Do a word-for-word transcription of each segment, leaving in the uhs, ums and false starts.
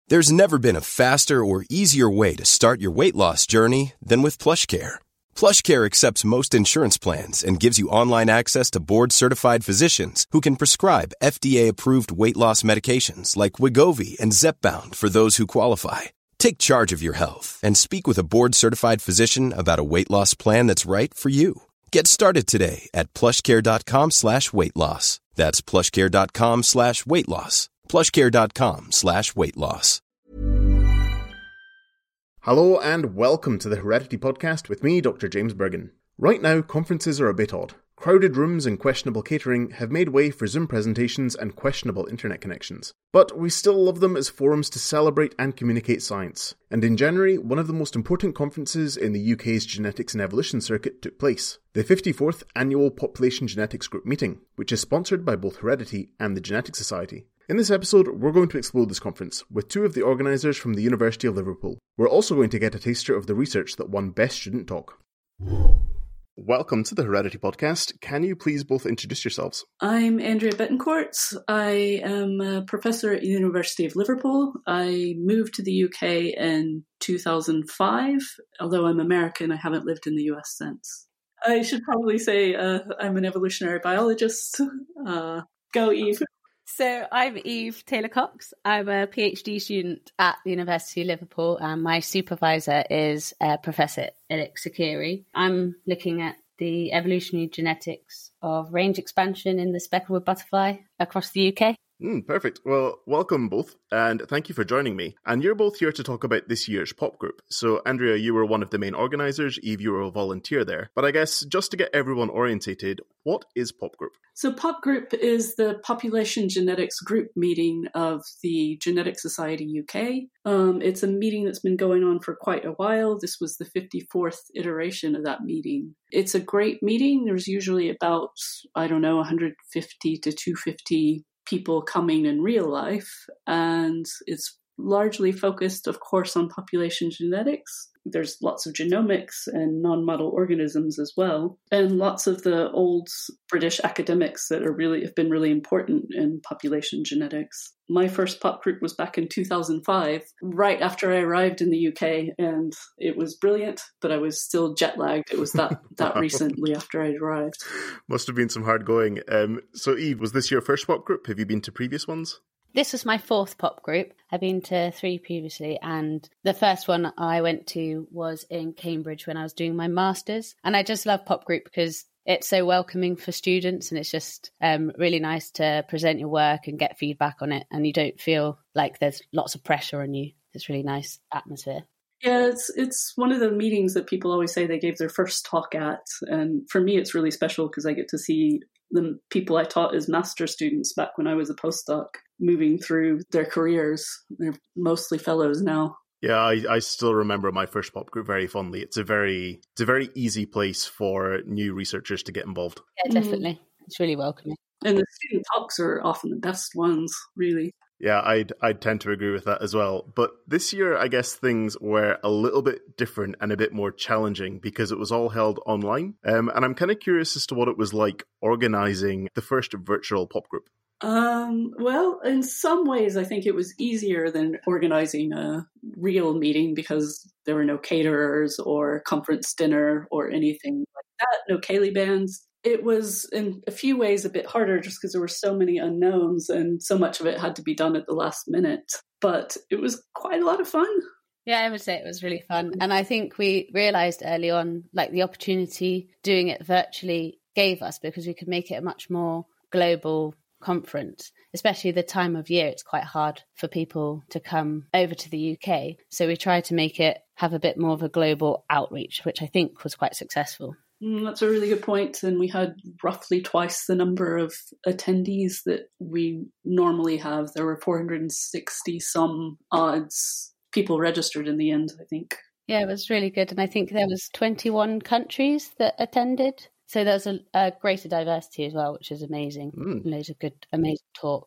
There's never been a faster or easier way to start your weight loss journey than with PlushCare. PlushCare accepts most insurance plans and gives you online access to board-certified physicians who can prescribe F D A-approved weight loss medications like Wegovy and Zepbound for those who qualify. Take charge of your health and speak with a board-certified physician about a weight loss plan that's right for you. Get started today at plushcare.com slash weight loss. That's plushcare.com slash weight loss. plushcare.com slash weight loss. Hello and welcome to the Heredity Podcast with me, Doctor James Bergen. Right now, conferences are a bit odd. Crowded rooms and questionable catering have made way for Zoom presentations and questionable internet connections. But we still love them as forums to celebrate and communicate science. And in January, one of the most important conferences in the U K's Genetics and Evolution Circuit took place, the fifty-fourth Annual Population Genetics Group Meeting, which is sponsored by both Heredity and the Genetics Society. In this episode, we're going to explore this conference with two of the organisers from the University of Liverpool. We're also going to get a taster of the research that won Best Student Talk. Welcome to the Heredity Podcast. Can you please both introduce yourselves? I'm Andrea Betancourt. I am a professor at the University of Liverpool. I moved to the U K in two thousand five. Although I'm American, I haven't lived in the U S since. I should probably say uh, I'm an evolutionary biologist. Uh, go, Eve. So I'm Eve Taylor-Cox. I'm a PhD student at the University of Liverpool, and my supervisor is uh, Professor Eric Sakiri. I'm looking at the evolutionary genetics of range expansion in the specklewood butterfly across the U K. Mm, perfect. Well, welcome both, and thank you for joining me. And you're both here to talk about this year's Pop Group. So, Andrea, you were one of the main organisers. Eve, you were a volunteer there. But I guess, just to get everyone orientated, what is Pop Group? So Pop Group is the Population Genetics Group meeting of the Genetics Society U K. Um, it's a meeting that's been going on for quite a while. This was the fifty-fourth iteration of that meeting. It's a great meeting. There's usually about, I don't know, one hundred fifty to two hundred fifty people coming in real life, and it's largely focused, of course, on population genetics. There's lots of genomics and non-model organisms as well, and lots of the old British academics that are really have been really important in population genetics. My first pop group was back in two thousand five, right after I arrived in the U K, and it was brilliant, but I was still jet lagged. It was that that wow. recently after I'd arrived. Must have been some hard going. Um, so Eve, was this your first pop group? Have you been to previous ones? This was my fourth pop group. I've been to three previously, and the first one I went to was in Cambridge when I was doing my master's. And I just love pop group because it's so welcoming for students, and it's just um, really nice to present your work and get feedback on it, and you don't feel like there's lots of pressure on you. It's a really nice atmosphere. Yeah, it's it's one of the meetings that people always say they gave their first talk at, and for me it's really special because I get to see the people I taught as master students back when I was a postdoc moving through their careers. They're mostly fellows now. Yeah, I, I still remember my first pop group very fondly. It's a very it's a very easy place for new researchers to get involved. Yeah, definitely. Mm. It's really welcoming. And the student talks are often the best ones, really. Yeah, I'd I'd tend to agree with that as well. But this year, I guess things were a little bit different and a bit more challenging because it was all held online. Um, and I'm kind of curious as to what it was like organising the first virtual pop group. Um, well, in some ways, I think it was easier than organising a real meeting because there were no caterers or conference dinner or anything like that, no Cayley bands. It was in a few ways a bit harder just because there were so many unknowns and so much of it had to be done at the last minute. But it was quite a lot of fun. Yeah, I would say it was really fun. And I think we realised early on, like the opportunity doing it virtually gave us because we could make it a much more global conference, especially the time of year. It's quite hard for people to come over to the U K. So we tried to make it have a bit more of a global outreach, which I think was quite successful. Mm, that's a really good point. And we had roughly twice the number of attendees that we normally have. There were four hundred sixty some odds people registered in the end, I think. Yeah, it was really good. And I think there was twenty-one countries that attended. So there's a, a greater diversity as well, which is amazing. Mm. Loads of good, amazing talks.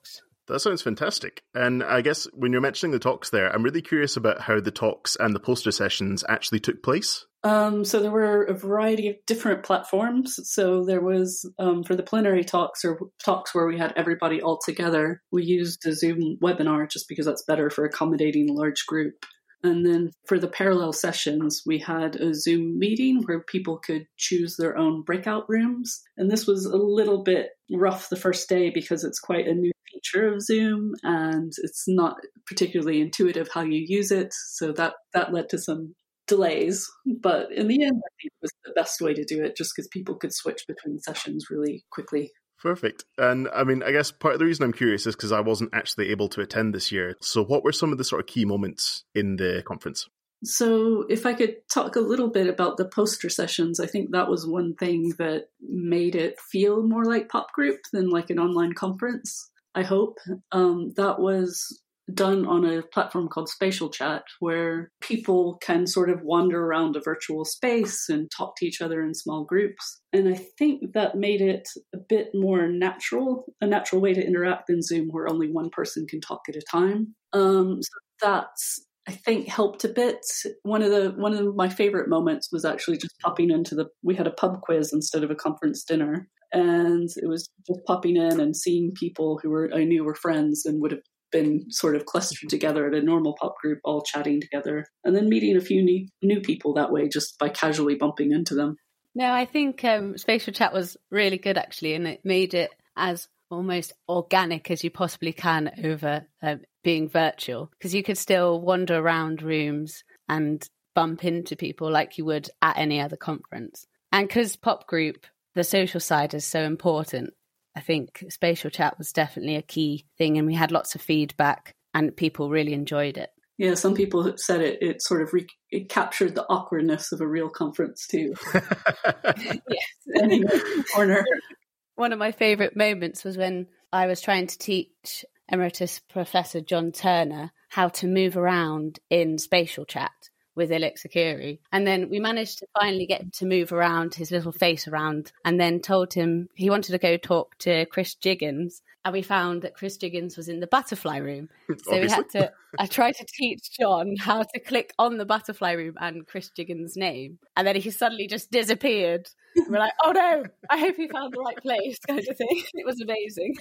That sounds fantastic. And I guess when you're mentioning the talks there, I'm really curious about how the talks and the poster sessions actually took place. Um, so there were a variety of different platforms. So there was, um, for the plenary talks or talks where we had everybody all together, we used a Zoom webinar just because that's better for accommodating a large group. And then for the parallel sessions, we had a Zoom meeting where people could choose their own breakout rooms. And this was a little bit rough the first day because it's quite a new feature of Zoom and it's not particularly intuitive how you use it. So that, that led to some delays, but in the end, I think it was the best way to do it just because people could switch between sessions really quickly. Perfect. And I mean, I guess part of the reason I'm curious is because I wasn't actually able to attend this year. So what were some of the sort of key moments in the conference? So if I could talk a little bit about the poster sessions, I think that was one thing that made it feel more like Pop Group than like an online conference, I hope. Um, that was done on a platform called Spatial Chat, where people can sort of wander around a virtual space and talk to each other in small groups. And I think that made it a bit more natural, a natural way to interact than Zoom, where only one person can talk at a time. Um, so that's, I think, helped a bit. One of the one of my favorite moments was actually just popping into the, we had a pub quiz instead of a conference dinner. And it was just popping in and seeing people who were I knew were friends and would have been sort of clustered together at a normal pop group, all chatting together, and then meeting a few new, new people that way just by casually bumping into them. No, I think um, Spatial Chat was really good, actually, and it made it as almost organic as you possibly can over uh, being virtual, because you could still wander around rooms and bump into people like you would at any other conference. And because Pop Group, the social side is so important, I think Spatial Chat was definitely a key thing, and we had lots of feedback and people really enjoyed it. Yeah, some people said it, it sort of re- it captured the awkwardness of a real conference too. Yes. Corner. One of my favourite moments was when I was trying to teach Emeritus Professor John Turner how to move around in Spatial Chat with Illich Sakiri. And then we managed to finally get him to move around, his little face around, and then told him he wanted to go talk to Chris Jiggins. And we found that Chris Jiggins was in the butterfly room. So Obviously. we had to, I tried to teach John how to click on the butterfly room and Chris Jiggins' name. And then he suddenly just disappeared. And we're like, oh no, I hope he found the right place, kind of thing. It was amazing.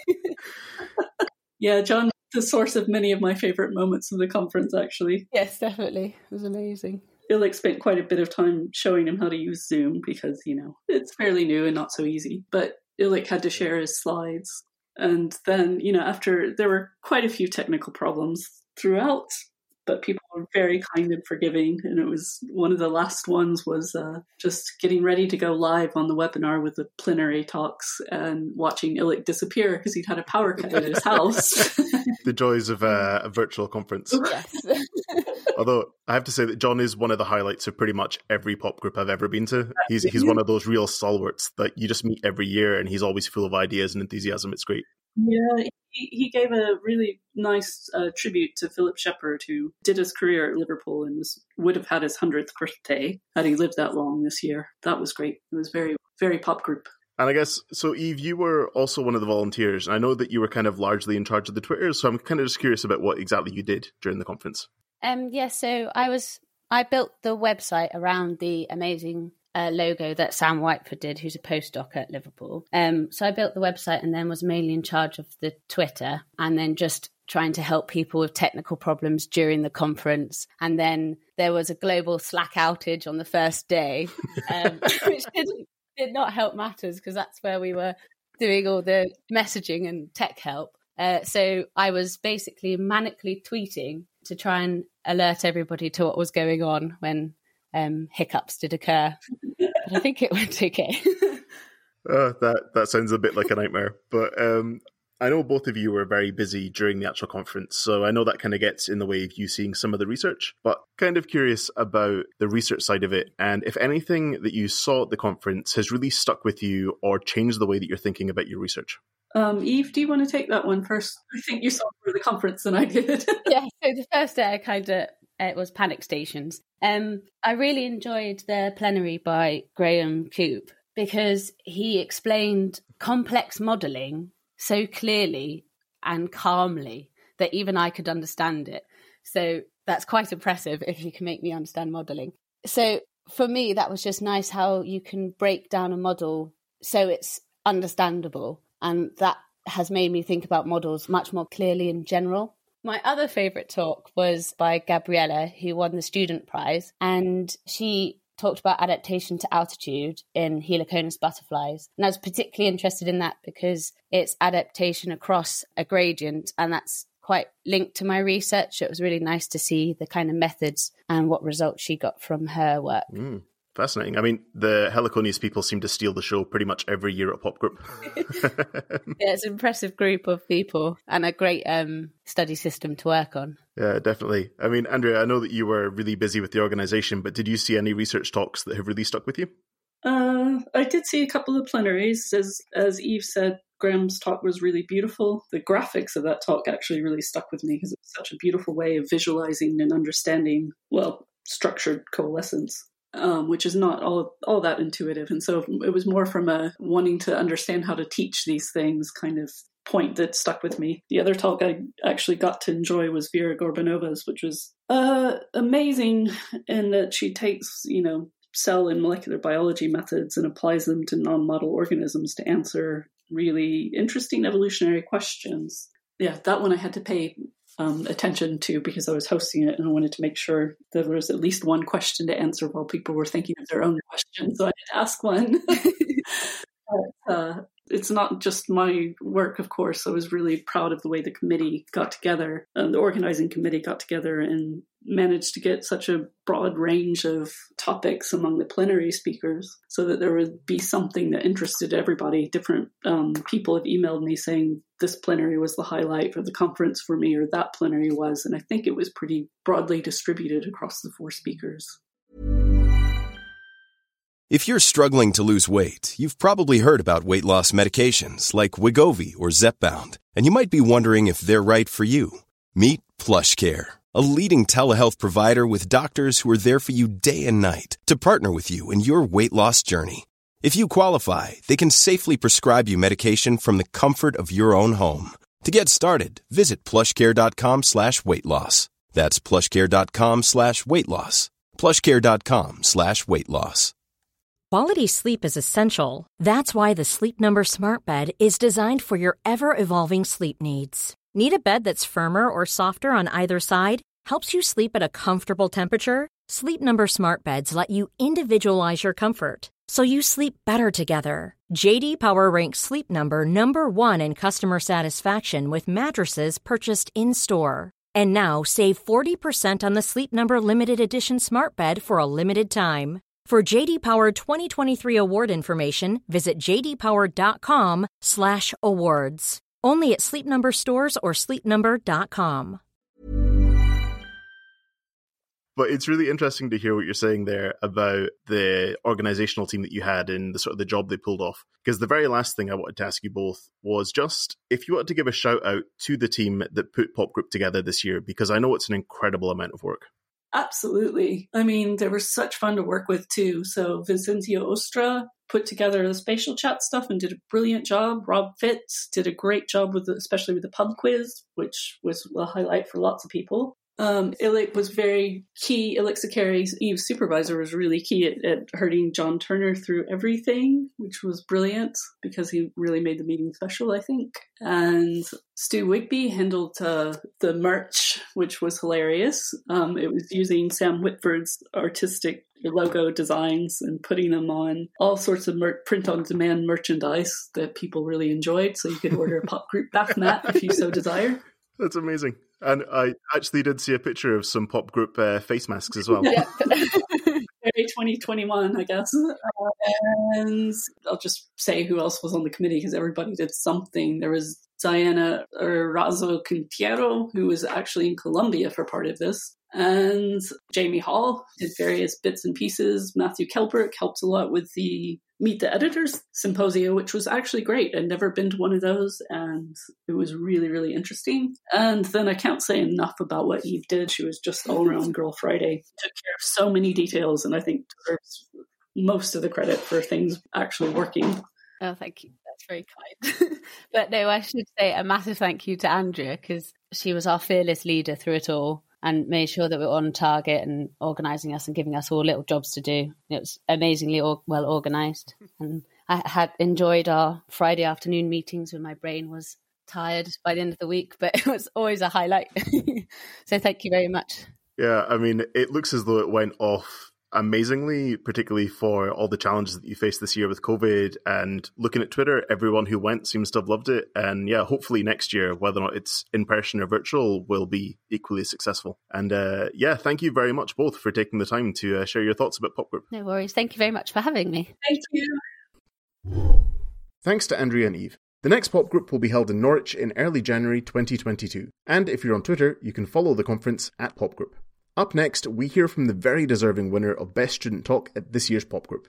Yeah, John, the source of many of my favourite moments of the conference, actually. Yes, definitely. It was amazing. Illich spent quite a bit of time showing him how to use Zoom because, you know, it's fairly new and not so easy. But Illich had to share his slides. And then, you know, after there were quite a few technical problems throughout, but people were very kind and forgiving. And it was one of the last ones was uh, just getting ready to go live on the webinar with the plenary talks and watching Illich disappear because he'd had a power cut at his house. The joys of uh, a virtual conference. Yes. Although I have to say that John is one of the highlights of pretty much every pop group I've ever been to. He's he's one of those real stalwarts that you just meet every year, and he's always full of ideas and enthusiasm. It's great. Yeah, he, he gave a really nice uh, tribute to Philip Shepherd, who did his career at Liverpool and was would have had his hundredth birthday had he lived that long this year. That was great. It was very, very Pop Group. And I guess, so Eve, you were also one of the volunteers, and I know that you were kind of largely in charge of the Twitter, so I'm kind of just curious about what exactly you did during the conference. Um, yeah, so I was, I built the website around the amazing uh, logo that Sam Whiteford did, who's a postdoc at Liverpool. Um, so I built the website and then was mainly in charge of the Twitter, and then just trying to help people with technical problems during the conference. And then there was a global Slack outage on the first day, um, which didn't, did not help matters because that's where we were doing all the messaging and tech help. Uh, so I was basically manically tweeting to try and alert everybody to what was going on when um, hiccups did occur. But I think it went okay. uh, that that sounds a bit like a nightmare. But um, I know both of you were very busy during the actual conference, so I know that kind of gets in the way of you seeing some of the research. But kind of curious about the research side of it, and if anything that you saw at the conference has really stuck with you or changed the way that you're thinking about your research. Um, Eve, do you want to take that one first? I think you saw more of the conference than I did. Yeah, so the first day I kind of, it was Panic Stations. Um, I really enjoyed the plenary by Graham Coop because he explained complex modelling so clearly and calmly that even I could understand it. So that's quite impressive if you can make me understand modelling. So for me, that was just nice how you can break down a model so it's understandable. And that has made me think about models much more clearly in general. My other favourite talk was by Gabriella, who won the Student Prize, and she talked about adaptation to altitude in Heliconus butterflies. And I was particularly interested in that because it's adaptation across a gradient, and that's quite linked to my research. It was really nice to see the kind of methods and what results she got from her work. Mm. Fascinating. I mean, the Heliconius people seem to steal the show pretty much every year at Pop Group. Yeah, it's an impressive group of people and a great um, study system to work on. Yeah, definitely. I mean, Andrea, I know that you were really busy with the organisation, but did you see any research talks that have really stuck with you? Uh, I did see a couple of plenaries. As, as Eve said, Graham's talk was really beautiful. The graphics of that talk actually really stuck with me because it's such a beautiful way of visualising and understanding, well, structured coalescence. Um, which is not all all that intuitive. And so it was more from a wanting to understand how to teach these things kind of point that stuck with me. The other talk I actually got to enjoy was Vera Gorbanova's, which was uh, amazing in that she takes, you know, cell and molecular biology methods and applies them to non-model organisms to answer really interesting evolutionary questions. Yeah, that one I had to pay Um, attention to because I was hosting it and I wanted to make sure there was at least one question to answer while people were thinking of their own questions. So I did ask one. but, uh, it's not just my work, of course. I was really proud of the way the committee got together, uh, the organizing committee got together and managed to get such a broad range of topics among the plenary speakers so that there would be something that interested everybody. Different um, people have emailed me saying this plenary was the highlight of the conference for me, or that plenary was. And I think it was pretty broadly distributed across the four speakers. If you're struggling to lose weight, you've probably heard about weight loss medications like Wegovy or Zepbound, and you might be wondering if they're right for you. Meet PlushCare, a leading telehealth provider with doctors who are there for you day and night to partner with you in your weight loss journey. If you qualify, they can safely prescribe you medication from the comfort of your own home. To get started, visit plushcare.com slash weight loss. That's plushcare.com slash weight loss. plushcare.com slash weight loss. Quality sleep is essential. That's why the Sleep Number Smart Bed is designed for your ever-evolving sleep needs. Need a bed that's firmer or softer on either side? Helps you sleep at a comfortable temperature? Sleep Number Smart Beds let you individualize your comfort, so you sleep better together. J D Power ranks Sleep Number number one in customer satisfaction with mattresses purchased in-store. And now save forty percent on the Sleep Number Limited Edition Smart Bed for a limited time. For J D Power twenty twenty-three award information, visit jdpower.com slash awards. Only at Sleep Number stores or sleep number dot com. But it's really interesting to hear what you're saying there about the organizational team that you had and the sort of the job they pulled off. Because the very last thing I wanted to ask you both was just if you wanted to give a shout out to the team that put Pop Group together this year, because I know it's an incredible amount of work. Absolutely. I mean, they were such fun to work with too. So Vincenzo Ostra put together the spatial chat stuff and did a brilliant job. Rob Fitz did a great job with, the, especially with the pub quiz, which was a highlight for lots of people. Um, Illik was very key. Illik Sakari, Eve's supervisor, was really key at, at herding John Turner through everything, which was brilliant because he really made the meeting special, I think. And Stu Wigby handled uh, the merch, which was hilarious. Um, it was using Sam Whitford's artistic logo designs and putting them on all sorts of mer- print-on-demand merchandise that people really enjoyed. So you could order a Pop Group bath mat if you so desire. That's amazing. And I actually did see a picture of some Pop Group uh, face masks as well. Yeah. Very twenty twenty-one, I guess. Uh, and I'll just say who else was on the committee because everybody did something. There was Diana Razo Quintero, who was actually in Colombia for part of this. And Jamie Hall did various bits and pieces. Matthew Kelbrick helped a lot with the Meet the Editors Symposium, which was actually great. I'd never been to one of those, and it was really, really interesting. And then I can't say enough about what Eve did. She was just all-around Girl Friday. Took care of so many details, and I think deserves most of the credit for things actually working. Oh, thank you. That's very kind. But no, I should say a massive thank you to Andrea, because she was our fearless leader through it all and made sure that we were on target and organising us and giving us all little jobs to do. It was amazingly or- well organised. And I had enjoyed our Friday afternoon meetings when my brain was tired by the end of the week, but it was always a highlight. So thank you very much. Yeah, I mean, it looks as though it went off amazingly, particularly for all the challenges that you faced this year with COVID. And looking at Twitter, everyone who went seems to have loved it. And yeah, hopefully next year, whether or not it's in person or virtual, will be equally successful. And uh, yeah, thank you very much both for taking the time to uh, share your thoughts about PopGroup. No worries. Thank you very much for having me. Thank you. Thanks to Andrea and Eve. The next PopGroup will be held in Norwich in early January twenty twenty-two. And if you're on Twitter, you can follow the conference at PopGroup. Up next, we hear from the very deserving winner of Best Student Talk at this year's PopGroup.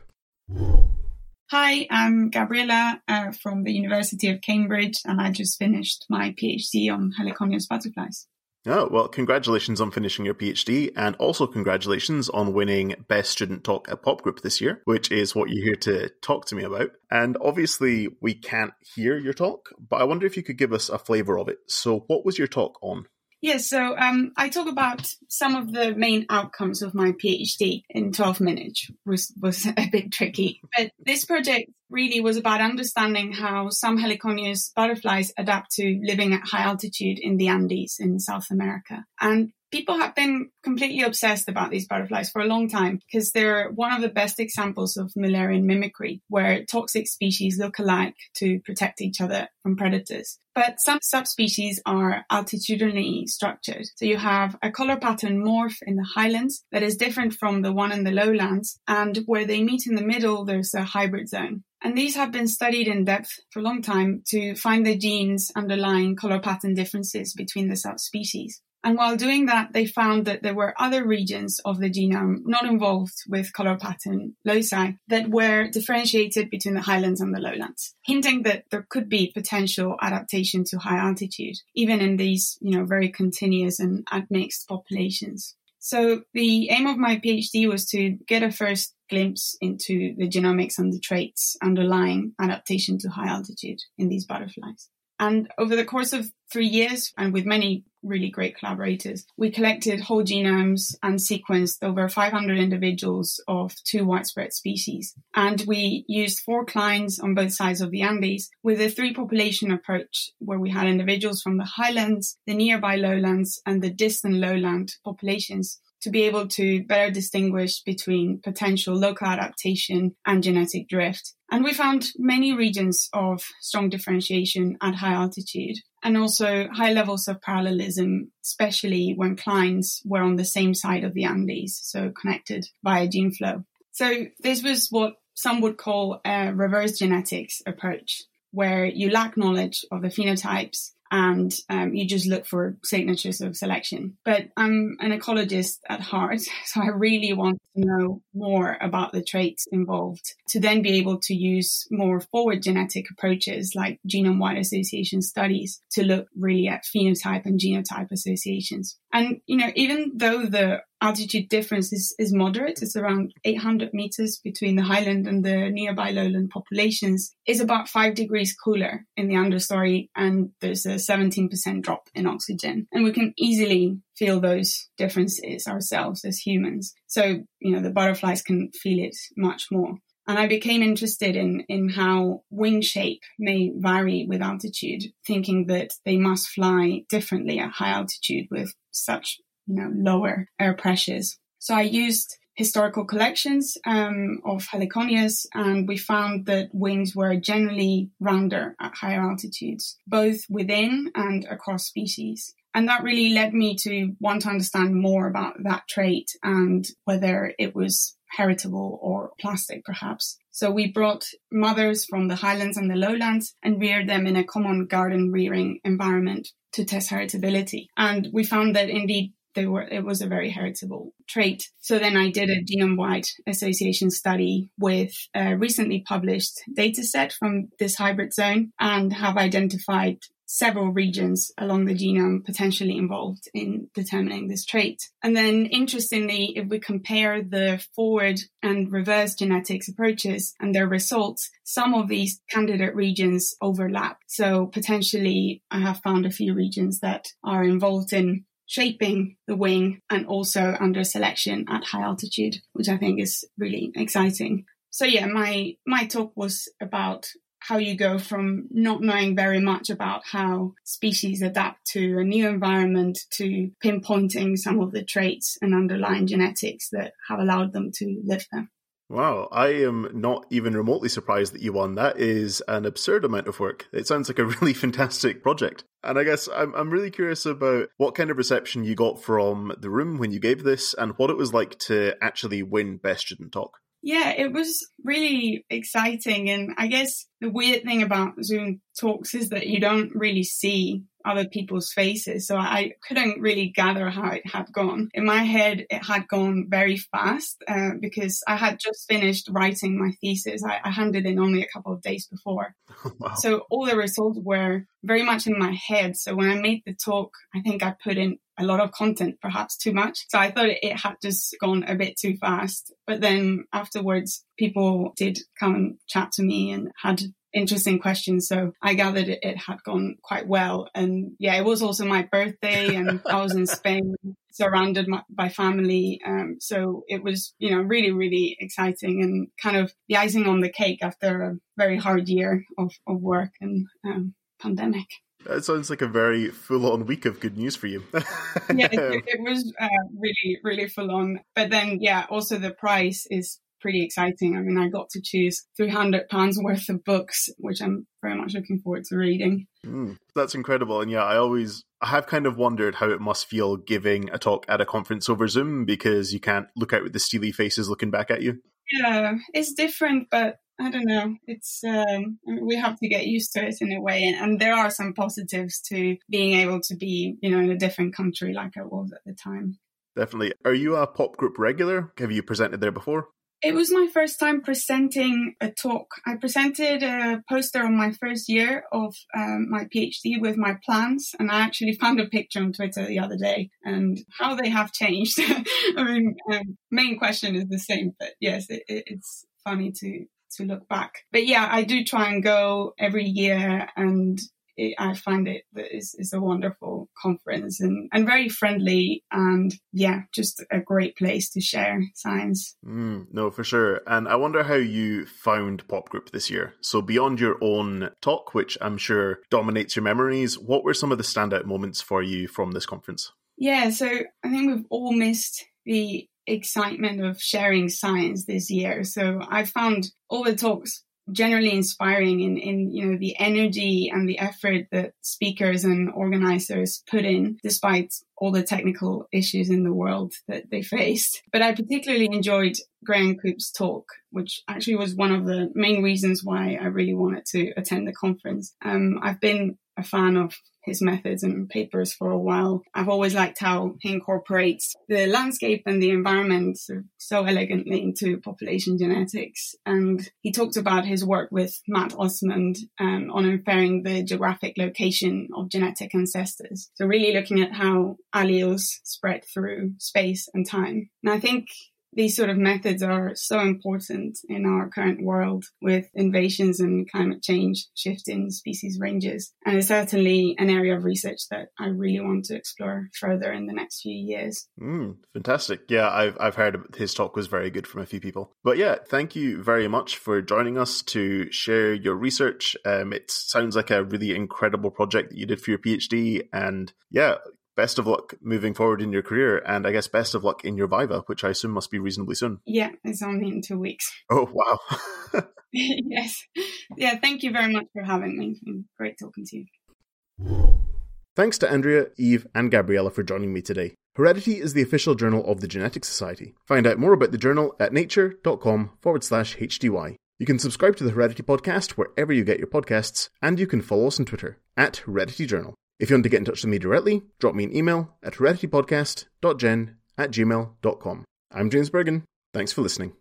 Hi, I'm Gabriella uh, from the University of Cambridge, and I just finished my PhD on Heliconius butterflies. Oh, well, congratulations on finishing your PhD, and also congratulations on winning Best Student Talk at PopGroup this year, which is what you're here to talk to me about. And obviously, we can't hear your talk, but I wonder if you could give us a flavour of it. So what was your talk on? Yes, so um, I talk about some of the main outcomes of my PhD in twelve minutes, which was a bit tricky. But this project really was about understanding how some Heliconius butterflies adapt to living at high altitude in the Andes in South America. And people have been completely obsessed about these butterflies for a long time because they're one of the best examples of Müllerian mimicry, where toxic species look alike to protect each other from predators. But some subspecies are altitudinally structured. So you have a color pattern morph in the highlands that is different from the one in the lowlands. And where they meet in the middle, there's a hybrid zone. And these have been studied in depth for a long time to find the genes underlying color pattern differences between the subspecies. And while doing that, they found that there were other regions of the genome not involved with color pattern loci that were differentiated between the highlands and the lowlands, hinting that there could be potential adaptation to high altitude, even in these, you know, very continuous and admixed populations. So the aim of my PhD was to get a first glimpse into the genomics and the traits underlying adaptation to high altitude in these butterflies. And over the course of three years, and with many really great collaborators, we collected whole genomes and sequenced over five hundred individuals of two widespread species. And we used four clines on both sides of the Andes with a three-population approach, where we had individuals from the highlands, the nearby lowlands, and the distant lowland populations, to be able to better distinguish between potential local adaptation and genetic drift. And we found many regions of strong differentiation at high altitude, and also high levels of parallelism, especially when clines were on the same side of the Andes, so connected via gene flow. So this was what some would call a reverse genetics approach, where you lack knowledge of the phenotypes and um, you just look for signatures of selection. But I'm an ecologist at heart, so I really want to know more about the traits involved to then be able to use more forward genetic approaches like genome-wide association studies to look really at phenotype and genotype associations. And, you know, even though the altitude difference is, is moderate, it's around eight hundred meters between the highland and the nearby lowland populations, is about five degrees cooler in the understory, and there's a seventeen percent drop in oxygen. And we can easily feel those differences ourselves as humans. So, you know, the butterflies can feel it much more. And I became interested in, in how wing shape may vary with altitude, thinking that they must fly differently at high altitude with such, you know, lower air pressures. So I used historical collections um, of Heliconius, and we found that wings were generally rounder at higher altitudes, both within and across species. And that really led me to want to understand more about that trait and whether it was heritable or plastic, perhaps. So we brought mothers from the highlands and the lowlands and reared them in a common garden rearing environment to test heritability. And we found that indeed they were, it was a very heritable trait. So then I did a genome-wide association study with a recently published data set from this hybrid zone and have identified several regions along the genome potentially involved in determining this trait. And then interestingly, if we compare the forward and reverse genetics approaches and their results, some of these candidate regions overlap. So potentially I have found a few regions that are involved in shaping the wing and also under selection at high altitude, which I think is really exciting. So yeah, my, my talk was about how you go from not knowing very much about how species adapt to a new environment to pinpointing some of the traits and underlying genetics that have allowed them to live there. Wow, I am not even remotely surprised that you won. That is an absurd amount of work. It sounds like a really fantastic project. And I guess I'm I'm really curious about what kind of reception you got from the room when you gave this and what it was like to actually win Best Student Talk. Yeah, it was really exciting. And I guess the weird thing about Zoom talks is that you don't really see other people's faces. So I couldn't really gather how it had gone. In my head, it had gone very fast uh, because I had just finished writing my thesis. I, I handed in only a couple of days before. Wow. So all the results were very much in my head. So when I made the talk, I think I put in a lot of content, perhaps too much. So I thought it had just gone a bit too fast. But then afterwards, people did come and chat to me and had interesting questions. So I gathered it, it had gone quite well. And yeah, it was also my birthday and I was in Spain, surrounded my, by family. Um, so it was, you know, really, really exciting and kind of the icing on the cake after a very hard year of, of work and um, pandemic. That sounds like a very full-on week of good news for you. Yeah, it, it was uh, really, really full on. But then, yeah, also the prize is pretty exciting. I mean, I got to choose three hundred pounds worth of books, which I'm very much looking forward to reading. Mm, that's incredible. And yeah, I always, I have kind of wondered how it must feel giving a talk at a conference over Zoom because you can't look out with the steely faces looking back at you. Yeah, it's different, but I don't know. It's um, we have to get used to it in a way. And, and there are some positives to being able to be, you know, in a different country like I was at the time. Definitely. Are you a Pop Group regular? Have you presented there before? It was my first time presenting a talk. I presented a poster on my first year of um, my PhD with my plans, and I actually found a picture on Twitter the other day, and how they have changed. I mean, um, main question is the same, but yes, it, it, it's funny to to look back. But yeah, I do try and go every year, and it, I find it is is a wonderful conference and, and very friendly, and yeah, just a great place to share science. Mm, no, for sure. And I wonder how you found Pop Group this year. So beyond your own talk, which I'm sure dominates your memories, what were some of the standout moments for you from this conference? Yeah, so I think we've all missed the excitement of sharing science this year. So I found all the talks generally inspiring in, in, you know, the energy and the effort that speakers and organizers put in, despite all the technical issues in the world that they faced. But I particularly enjoyed Graham Coop's talk, which actually was one of the main reasons why I really wanted to attend the conference. Um, I've been a fan of his methods and papers for a while. I've always liked how he incorporates the landscape and the environment so, so elegantly into population genetics. And he talked about his work with Matt Osmond um, on inferring the geographic location of genetic ancestors. So really looking at how alleles spread through space and time. And I think these sort of methods are so important in our current world with invasions and climate change shifting species ranges. And it's certainly an area of research that I really want to explore further in the next few years. Mm, fantastic. Yeah, I've I've heard his talk was very good from a few people. But yeah, thank you very much for joining us to share your research. Um, it sounds like a really incredible project that you did for your PhD. And yeah, best of luck moving forward in your career, and I guess best of luck in your Viva, which I assume must be reasonably soon. Yeah, it's only in two weeks. Oh, wow. Yes. Yeah, thank you very much for having me. It's been great talking to you. Thanks to Andrea, Eve, and Gabriella for joining me today. Heredity is the official journal of the Genetics Society. Find out more about the journal at nature.com forward slash HDY. You can subscribe to the Heredity podcast wherever you get your podcasts, and you can follow us on Twitter at Heredity Journal. If you want to get in touch with me directly, drop me an email at hereditypodcast.gen at gmail dot com. I'm James Bergen. Thanks for listening.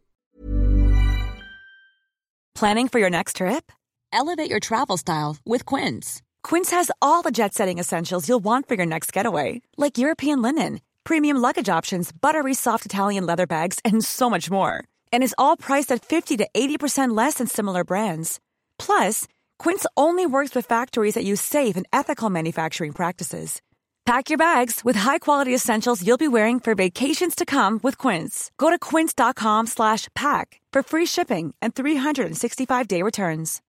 Planning for your next trip? Elevate your travel style with Quince. Quince has all the jet-setting essentials you'll want for your next getaway, like European linen, premium luggage options, buttery soft Italian leather bags, and so much more. And is all priced at fifty to eighty percent less than similar brands. Plus, Quince only works with factories that use safe and ethical manufacturing practices. Pack your bags with high-quality essentials you'll be wearing for vacations to come with Quince. Go to quince.com slash pack for free shipping and three sixty-five day returns.